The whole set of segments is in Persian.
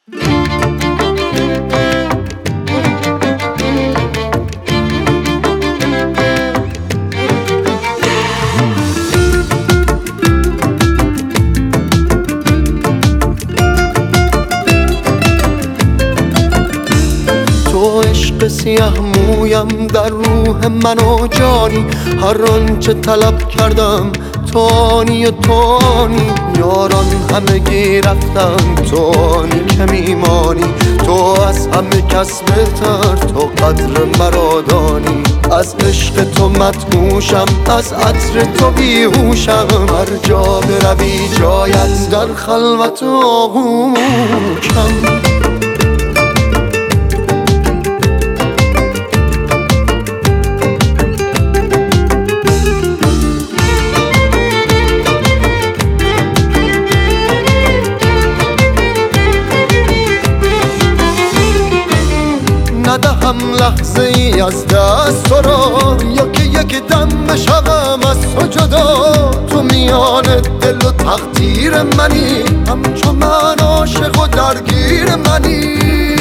تو عشق سیاه مویم در روح من و جانی، هر آنچه طلب کردم تو آنی و تو آنی. یاران همگی رفتن تو آنی که میمانی، تو از همه کس بهتر، تو قدر مرا دانی. از عشق تو مدهوشم، از عطر تو بیهوشم، هر جا بروی جایت در خلوت و آغوشم. ندهم لحظه ای از دست تو را، یا که یک دم بشوم از تو جدا. تو میان دل و تقدیر منی، همچو من عاشق و درگیر منی.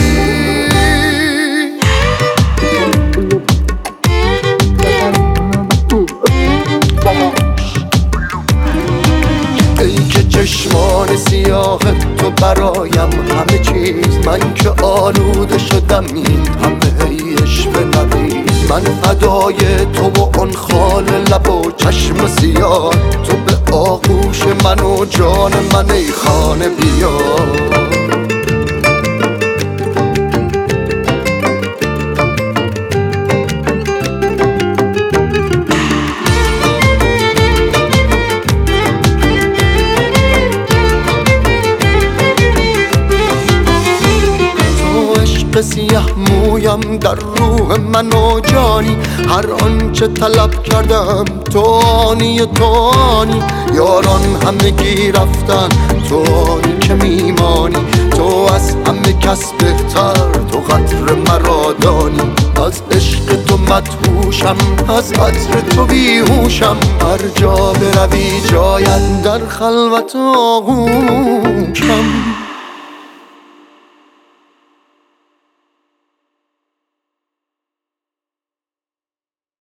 ای که چشمان سیاه تو برایم همه چیز، من که آلوده شدم این همه عشق نبیز. من فدای تو و آن خال لب و چشم سیاه، تو به آغوش من و جان من ای خانه بیا. سیاه مویم در روح من و جانی، هر آنچه طلب کردم تو آنی و تو آنی. یاران همگی رفتن تو آنی که میمانی، تو از همه کس بهتر، تو قدر مرا دانی. از عشق تو مدهوشم، از عطر تو بیهوشم، هر جا بروی جایت در خلوت و آغوشم.